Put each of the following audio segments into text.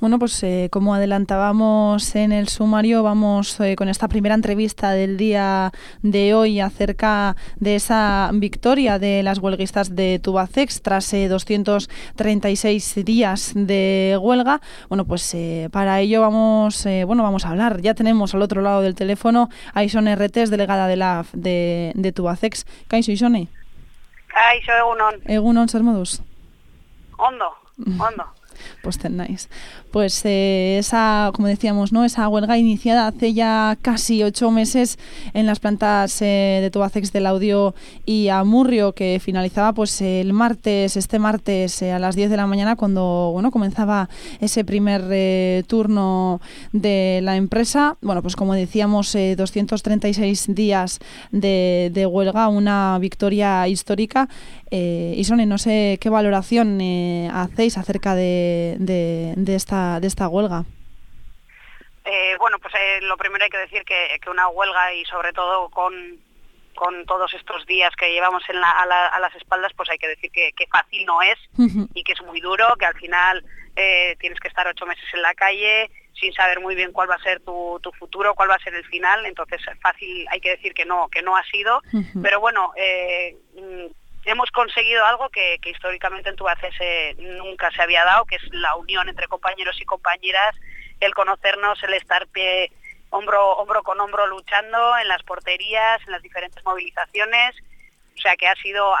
Bueno, pues como adelantábamos en el sumario, vamos con esta primera entrevista del día de hoy acerca de esa victoria de las huelguistas de Tubacex tras 236 días de huelga. Bueno, pues para ello vamos a hablar. Ya tenemos al otro lado del teléfono a Isone Erretes, delegada de Tubacex. Kaixo, Isone? Kaixo, egunon. Egunon, zer moduz? Ondo. Pues tenéis. Pues esa, como decíamos, ¿no? Esa huelga iniciada hace ya casi 8 meses en las plantas de Tubacex de Laudio y Amurrio, que finalizaba pues este martes a las 10 de la mañana, cuando comenzaba ese primer turno de la empresa. Bueno, pues como decíamos, 236 días de huelga, una victoria histórica. Isone, no sé qué valoración hacéis acerca de esta huelga. Bueno, pues lo primero hay que decir que una huelga, y sobre todo con todos estos días que llevamos a las espaldas, pues hay que decir que fácil no es y que es muy duro, que al final tienes que estar 8 meses en la calle sin saber muy bien cuál va a ser tu futuro, cuál va a ser el final. Entonces fácil hay que decir que no ha sido, pero bueno, hemos conseguido algo que históricamente en Tubacex nunca se había dado, que es la unión entre compañeros y compañeras, el conocernos, el estar hombro con hombro luchando en las porterías, en las diferentes movilizaciones. O sea que ha sido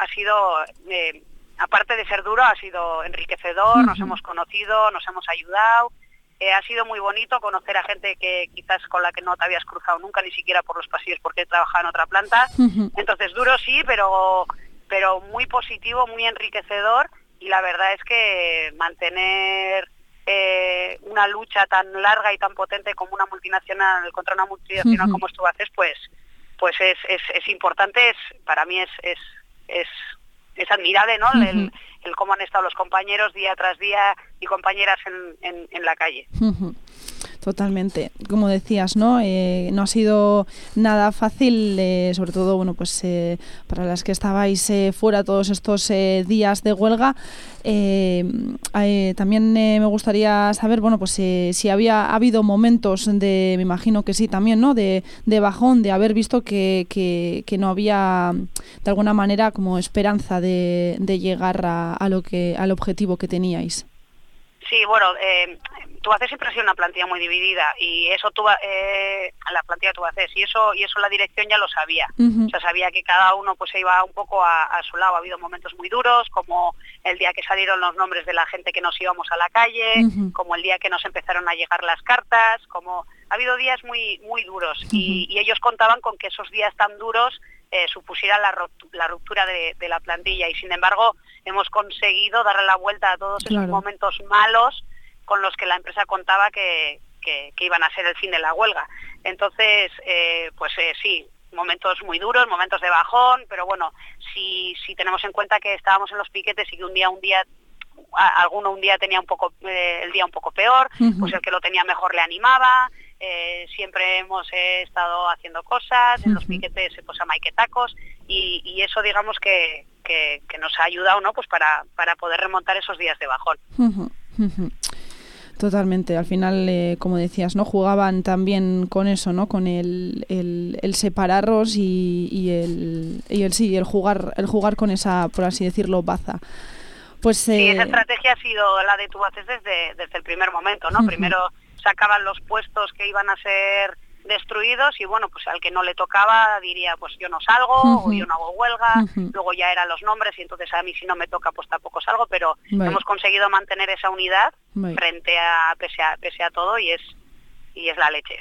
aparte de ser duro, ha sido enriquecedor. Nos hemos conocido, nos hemos ayudado. Ha sido muy bonito conocer a gente que quizás con la que no te habías cruzado nunca, ni siquiera por los pasillos, porque he trabajado en otra planta. Entonces duro sí, pero muy positivo, muy enriquecedor, y la verdad es que mantener una lucha tan larga y tan potente como una multinacional contra una multinacional como Tubacex, pues es importante. Para mí es admirable, ¿no? El cómo han estado los compañeros día tras día y compañeras en la calle. Totalmente, como decías, ¿no? No ha sido nada fácil, sobre todo, bueno, pues para las que estabais fuera todos estos días de huelga. También me gustaría saber, bueno, pues si ha habido momentos me imagino que sí también, ¿no? De bajón, de haber visto que no había de alguna manera como esperanza de llegar al objetivo que teníais. Sí, bueno, Tubacex siempre ha sido una plantilla muy dividida, y eso la plantilla de Tubacex, y eso la dirección ya lo sabía. O sea, sabía que cada uno pues se iba un poco a su lado. Ha habido momentos muy duros, como el día que salieron los nombres de la gente que nos íbamos a la calle, como el día que nos empezaron a llegar las cartas, ha habido días muy muy duros, y ellos contaban con que esos días tan duros supusieran la ruptura de la plantilla, y sin embargo hemos conseguido darle la vuelta a todos esos momentos malos con los que la empresa contaba que iban a ser el fin de la huelga. Entonces, sí, momentos muy duros, momentos de bajón, pero bueno, si tenemos en cuenta que estábamos en los piquetes y que un día alguno un día tenía el día un poco peor, pues el que lo tenía mejor le animaba. Siempre hemos estado haciendo cosas en los piquetes, pues a maiquetacos, y eso digamos que nos ha ayudado, ¿no? Pues para poder remontar esos días de bajón. Totalmente, al final, como decías, ¿no? Jugaban también con eso, ¿no? Con el separaros y el jugar con esa, por así decirlo, baza. Pues, sí, esa estrategia ha sido la de Tubacex desde el primer momento, ¿no? Primero sacaban los puestos que iban a ser destruidos, y bueno, pues al que no le tocaba diría, pues yo no salgo, o yo no hago huelga. Luego ya eran los nombres, y entonces a mí si no me toca pues tampoco salgo, pero hemos conseguido mantener esa unidad frente a pese a todo, y es la leche.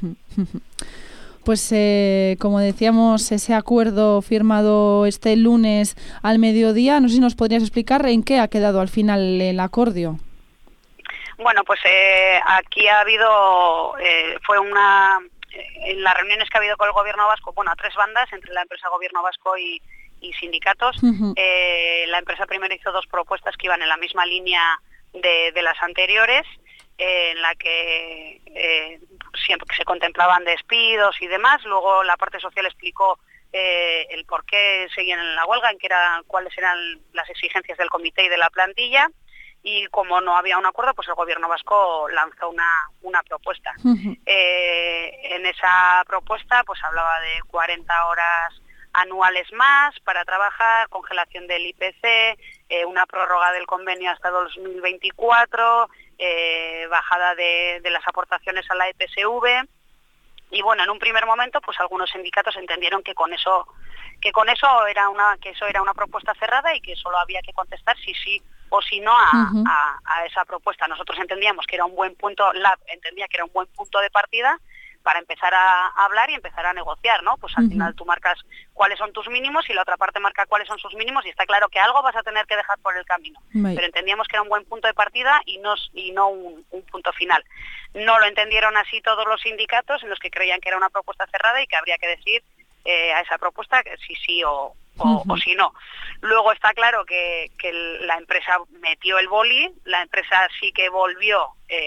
Pues como decíamos, ese acuerdo firmado este lunes al mediodía, no sé si nos podrías explicar en qué ha quedado al final el acordio. Bueno, pues aquí ha habido, en las reuniones que ha habido con el gobierno vasco, bueno, a 3 bandas, entre la empresa, gobierno vasco y sindicatos. La empresa primero hizo 2 propuestas que iban en la misma línea de las anteriores, en la que siempre se contemplaban despidos y demás. Luego la parte social explicó el por qué seguían en la huelga, cuáles eran las exigencias del comité y de la plantilla. y como no había un acuerdo, pues el gobierno vasco lanzó una propuesta. En esa propuesta pues hablaba de 40 horas anuales más para trabajar, congelación del IPC, una prórroga del convenio hasta 2024, bajada de las aportaciones a la EPSV. Y bueno, en un primer momento pues algunos sindicatos entendieron que eso era una propuesta cerrada y que solo había que contestar si sí o si no a esa propuesta. Nosotros entendíamos que era un buen punto, LAB entendía que era un buen punto de partida para empezar a hablar y empezar a negociar, ¿no? Pues al final tú marcas cuáles son tus mínimos y la otra parte marca cuáles son sus mínimos y está claro que algo vas a tener que dejar por el camino. Pero entendíamos que era un buen punto de partida y no un punto final. No lo entendieron así todos los sindicatos, en los que creían que era una propuesta cerrada y que habría que decir a esa propuesta si sí o si no. Luego está claro que la empresa metió el boli, la empresa sí que volvió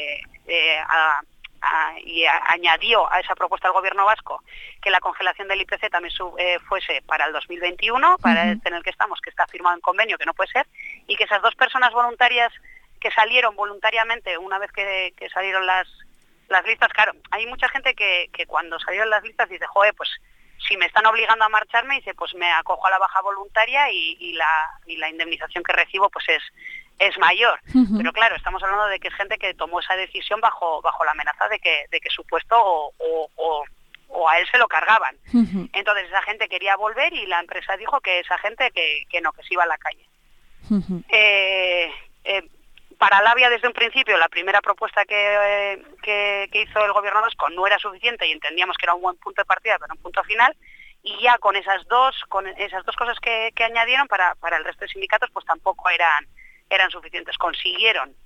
y añadió a esa propuesta al gobierno vasco que la congelación del IPC también fuese para el 2021, para este en el que estamos, que está firmado en convenio, que no puede ser, y que esas dos personas voluntarias que salieron voluntariamente una vez que salieron las listas, claro, hay mucha gente que cuando salieron las listas dice, joder, pues si me están obligando a marcharme, dice, pues me acojo a la baja voluntaria y la indemnización que recibo pues es mayor. Pero claro, estamos hablando de que es gente que tomó esa decisión bajo la amenaza de que su puesto o a él se lo cargaban. Entonces esa gente quería volver y la empresa dijo que esa gente que no, que se iba a la calle. Para Labia desde un principio la primera propuesta que hizo el gobierno vasco no era suficiente y entendíamos que era un buen punto de partida pero un punto final, y ya con esas dos cosas que añadieron para el resto de sindicatos pues tampoco eran suficientes. Conseguimos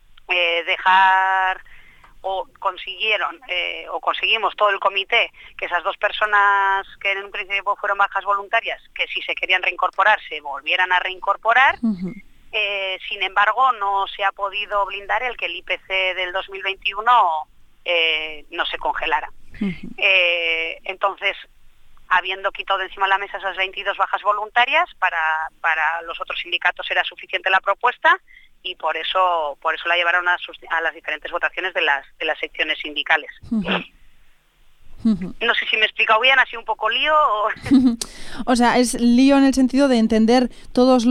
todo el comité que esas dos personas que en un principio fueron bajas voluntarias, que si se querían reincorporar se volvieran a reincorporar. Sin embargo, no se ha podido blindar el que el IPC del 2021 no se congelara. Entonces, habiendo quitado de encima de la mesa esas 22 bajas voluntarias, para los otros sindicatos era suficiente la propuesta y por eso la llevaron a las diferentes votaciones de las secciones sindicales. No sé si me he explicado bien, ha sido un poco lío. O sea, es lío en el sentido de entender todas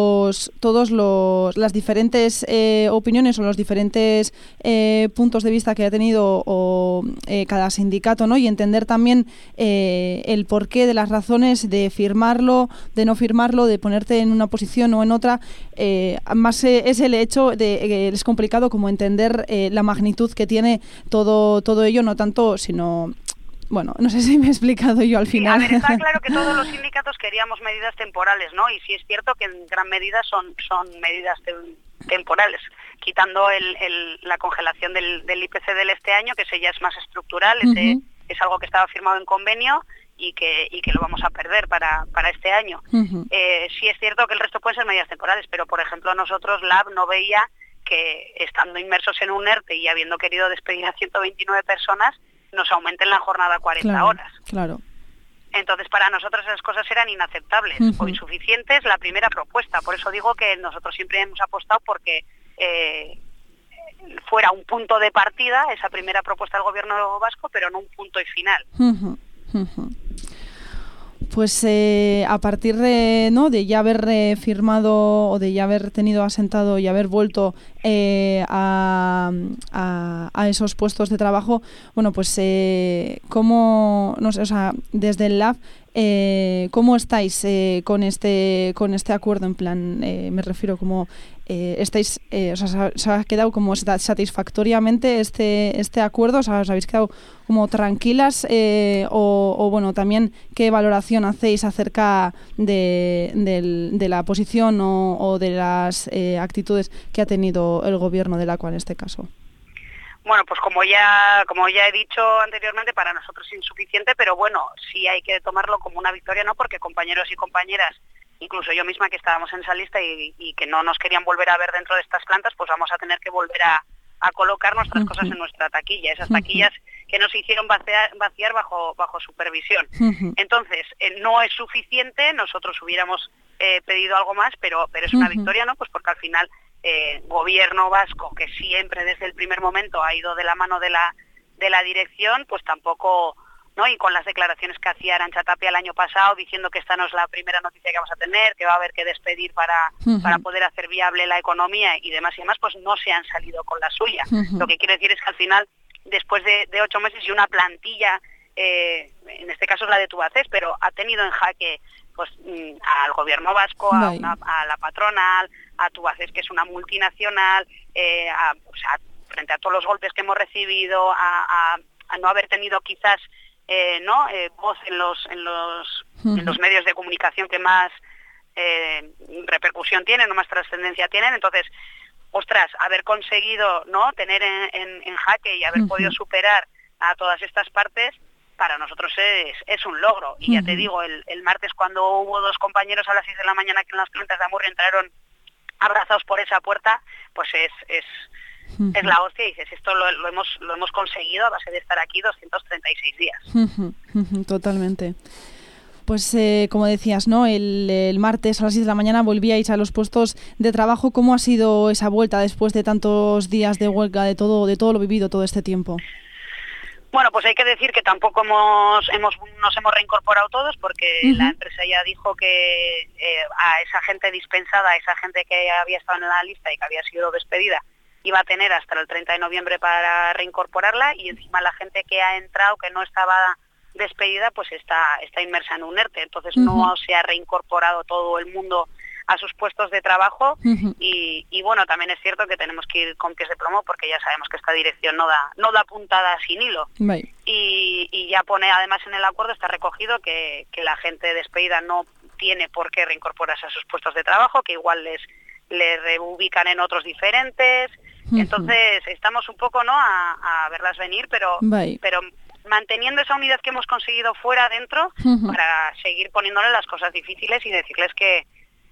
las diferentes opiniones o los diferentes puntos de vista que ha tenido cada sindicato, ¿no? Y entender también el porqué de las razones de firmarlo, de no firmarlo, de ponerte en una posición o en otra. Más es el hecho de que es complicado como entender la magnitud que tiene todo ello, no tanto, sino... Bueno, no sé si me he explicado yo al final. Sí, a ver, está claro que todos los sindicatos queríamos medidas temporales, ¿no? Y sí es cierto que en gran medida son medidas temporales, quitando la congelación del IPC de este año, que ese ya es más estructural, es algo que estaba firmado en convenio y que lo vamos a perder para este año. Sí es cierto que el resto pueden ser medidas temporales, pero por ejemplo nosotros, LAB, no veía que estando inmersos en un ERTE y habiendo querido despedir a 129 personas, nos aumenten la jornada a 40 horas. Claro. Entonces, para nosotros esas cosas eran inaceptables o insuficientes la primera propuesta. Por eso digo que nosotros siempre hemos apostado porque fuera un punto de partida esa primera propuesta del gobierno vasco, pero no un punto y final. Pues a partir de ya haber firmado o de ya haber tenido asentado y haber vuelto a esos puestos de trabajo, bueno, pues cómo, no sé, o sea, desde el LAB, ¿cómo estáis con este acuerdo? En plan, me refiero como estáis, o sea, ¿se ha quedado como satisfactoriamente este acuerdo? O sea, ¿os habéis quedado como tranquilas? O bueno, también, ¿qué valoración hacéis acerca de la posición o de las actitudes que ha tenido el gobierno del Aqua en este caso? Bueno, pues como ya he dicho anteriormente, para nosotros es insuficiente, pero bueno, sí hay que tomarlo como una victoria, ¿no? Porque compañeros y compañeras, incluso yo misma que estábamos en esa lista y que no nos querían volver a ver dentro de estas plantas, pues vamos a tener que volver a colocar nuestras cosas en nuestra taquilla, esas taquillas que nos hicieron vaciar bajo supervisión. Entonces, no es suficiente, nosotros hubiéramos pedido algo más, pero es una victoria, ¿no? Pues porque al final gobierno vasco, que siempre desde el primer momento ha ido de la mano de la dirección, pues tampoco, ¿no? Y con las declaraciones que hacía Arantxa Tapia el año pasado, diciendo que esta no es la primera noticia que vamos a tener, que va a haber que despedir para poder hacer viable la economía y demás, pues no se han salido con la suya. Lo que quiero decir es que al final, después de 8 meses y una plantilla, en este caso es la de Tubacex, pero ha tenido en jaque pues al gobierno vasco, a la patronal, a Tubacex, que es una multinacional, o sea, frente a todos los golpes que hemos recibido, a no haber tenido quizás voz en los medios de comunicación que más repercusión tienen o más trascendencia tienen. Entonces, ostras, haber conseguido tener en jaque y haber podido superar a todas estas partes, para nosotros es un logro. Y ya te digo, el martes, cuando hubo 2 compañeros a las 6 de la mañana que en las plantas de Amurrio entraron abrazados por esa puerta, pues es la hostia, y dices, esto lo hemos conseguido a base de estar aquí 236 días. Totalmente. Pues como decías, ¿no? El martes a las 6 de la mañana volvíais a los puestos de trabajo. ¿Cómo ha sido esa vuelta después de tantos días de huelga, de todo lo vivido todo este tiempo? Bueno, pues hay que decir que tampoco nos hemos reincorporado todos, porque la empresa ya dijo que a esa gente dispensada, a esa gente que había estado en la lista y que había sido despedida, iba a tener hasta el 30 de noviembre para reincorporarla, y encima la gente que ha entrado, que no estaba despedida, pues está inmersa en un ERTE. Entonces no se ha reincorporado todo el mundo a sus puestos de trabajo, y bueno, también es cierto que tenemos que ir con pies de plomo, porque ya sabemos que esta dirección no da puntada sin hilo. Y ya pone, además en el acuerdo está recogido que la gente despedida no tiene por qué reincorporarse a sus puestos de trabajo, que igual les reubican en otros diferentes. Entonces estamos un poco a verlas venir, pero manteniendo esa unidad que hemos conseguido fuera, dentro, para seguir poniéndole las cosas difíciles y decirles que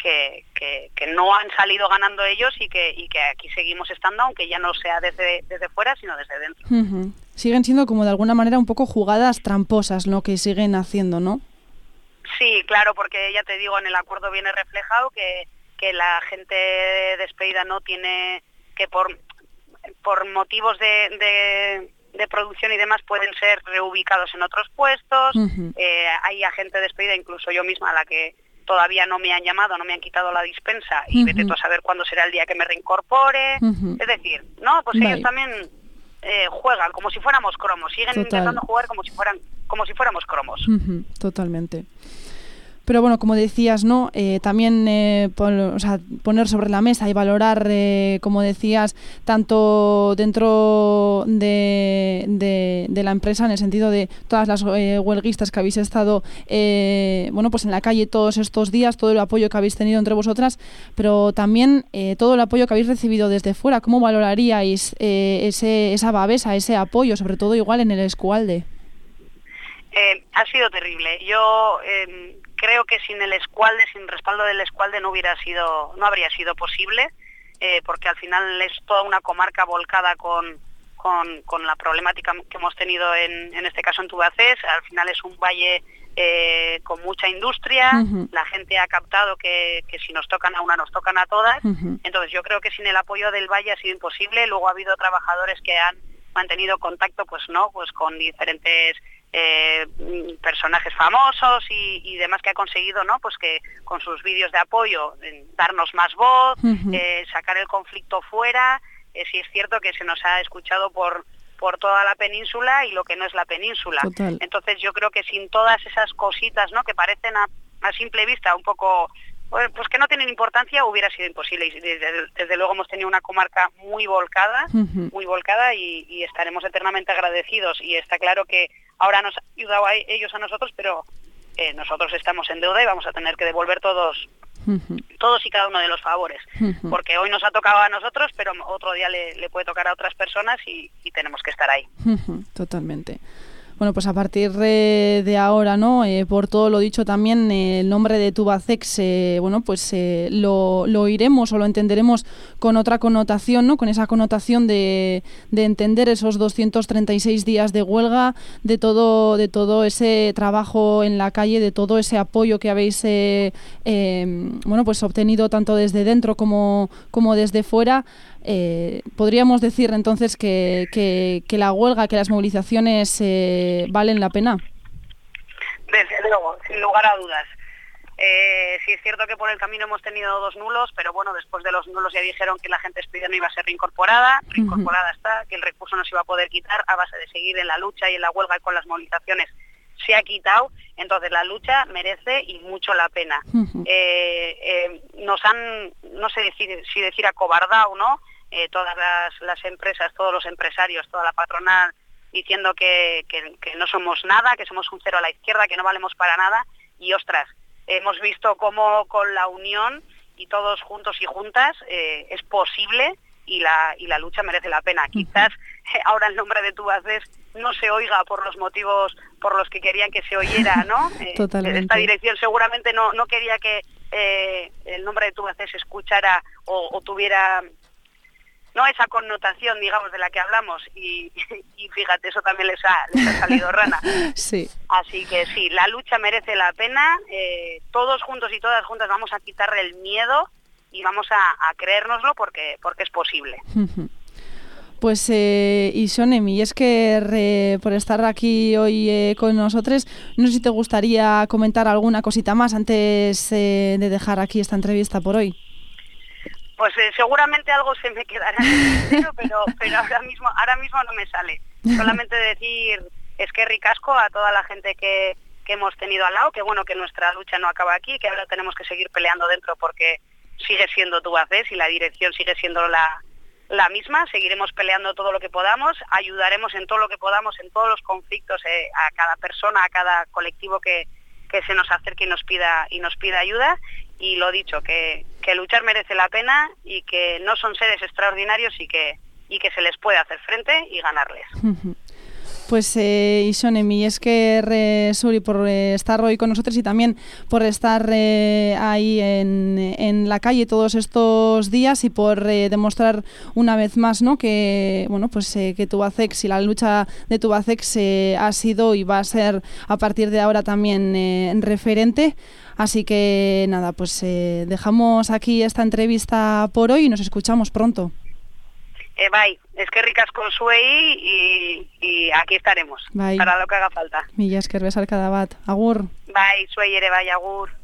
no han salido ganando ellos, y que aquí seguimos estando, aunque ya no sea desde fuera, sino desde dentro. Siguen siendo como de alguna manera un poco jugadas tramposas, ¿no?, que siguen haciendo, ¿no? Sí, claro, porque ya te digo, en el acuerdo viene reflejado que la gente despedida no tiene que, por motivos de producción y demás, pueden ser reubicados en otros puestos. Hay gente despedida, incluso yo misma, a la que todavía no me han llamado, no me han quitado la dispensa, y vete tú a saber cuándo será el día que me reincorpore. Es decir, pues ellos también juegan como si fuéramos cromos, siguen intentando jugar como si fuéramos cromos. Totalmente. Pero bueno, como decías, ¿no? También poner sobre la mesa y valorar, como decías, tanto dentro de la empresa, en el sentido de todas las huelguistas que habéis estado pues en la calle todos estos días, todo el apoyo que habéis tenido entre vosotras, pero también todo el apoyo que habéis recibido desde fuera. ¿Cómo valoraríais esa babesa, ese apoyo, sobre todo igual en el Eskualde? Ha sido terrible. Yo creo que sin el Eskualde, sin respaldo del Eskualde, no habría sido posible, porque al final es toda una comarca volcada con la problemática que hemos tenido en este caso en Tubacex. Al final es un valle con mucha industria. La gente ha captado que si nos tocan a una, nos tocan a todas. Entonces yo creo que sin el apoyo del valle ha sido imposible. Luego ha habido trabajadores que han mantenido contacto pues con diferentes personajes famosos y demás, que ha conseguido pues que con sus vídeos de apoyo darnos más voz, sacar el conflicto fuera. Sí es cierto que se nos ha escuchado por toda la península y lo que no es la península. Total. Entonces yo creo que sin todas esas cositas que parecen a simple vista un poco pues que no tienen importancia, hubiera sido imposible. Y desde luego hemos tenido una comarca muy volcada, y estaremos eternamente agradecidos. Y está claro que ahora nos han ayudado a ellos a nosotros, pero nosotros estamos en deuda y vamos a tener que devolver todos y cada uno de los favores, porque hoy nos ha tocado a nosotros, pero otro día le puede tocar a otras personas, y tenemos que estar ahí. Totalmente. bueno, pues a partir de ahora, ¿no? Por todo lo dicho también, el nombre de Tubacex, bueno, pues lo oiremos o lo entenderemos con otra connotación, ¿no? Con esa connotación de entender esos 236 días de huelga, de todo ese trabajo en la calle, de todo ese apoyo que habéis, bueno, pues obtenido tanto desde dentro como desde fuera. ¿Podríamos decir entonces que la huelga, que las movilizaciones valen la pena? Desde luego, sin lugar a dudas. Sí es cierto que por el camino hemos tenido 2 nulos, pero bueno, después de los nulos ya dijeron que la gente expedida no iba a ser reincorporada está, que el recurso no se iba a poder quitar a base de seguir en la lucha y en la huelga y con las movilizaciones. Se ha quitado, entonces la lucha merece y mucho la pena. Nos han, no sé si decir acobardado, ¿no? Todas las empresas, todos los empresarios, toda la patronal, diciendo que no somos nada, que somos un cero a la izquierda, que no valemos para nada, y ostras, hemos visto cómo con la unión y todos juntos y juntas es posible y la lucha merece la pena. Quizás ahora el nombre de Tubacex no se oiga por los motivos por los que querían que se oyera, ¿no? Totalmente. Esta dirección seguramente no quería que el nombre de Tubacex se escuchara o tuviera, no, esa connotación, digamos, de la que hablamos, y fíjate, eso también les ha salido rana. Sí. Así que sí, la lucha merece la pena, todos juntos y todas juntas vamos a quitarle el miedo y vamos a creérnoslo porque es posible. Pues Ixone, es que por estar aquí hoy con nosotros, no sé si te gustaría comentar alguna cosita más antes de dejar aquí esta entrevista por hoy. Pues seguramente algo se me quedará en el tintero, pero ahora mismo no me sale. Solamente decir eskerrik asko a toda la gente que hemos tenido al lado, que bueno, que nuestra lucha no acaba aquí, que ahora tenemos que seguir peleando dentro porque sigue siendo Tubacex y la dirección sigue siendo la misma. Seguiremos peleando todo lo que podamos, ayudaremos en todo lo que podamos, en todos los conflictos, a cada persona, a cada colectivo que se nos acerque y nos pida ayuda. Y lo dicho, que luchar merece la pena y que no son seres extraordinarios y que se les puede hacer frente y ganarles. Pues Ixone, es que Suri, por estar hoy con nosotros y también por estar ahí en la calle todos estos días y por demostrar una vez más, ¿no?, que bueno, pues que Tubacex y la lucha de Tubacex ha sido y va a ser a partir de ahora también referente. Así que nada, pues dejamos aquí esta entrevista por hoy y nos escuchamos pronto. Bai, eskerrik asko zuei y aquí estaremos, bai, para lo que haga falta. Mila esker, besarkada bat. Agur. Bai, zuei ere bai, agur.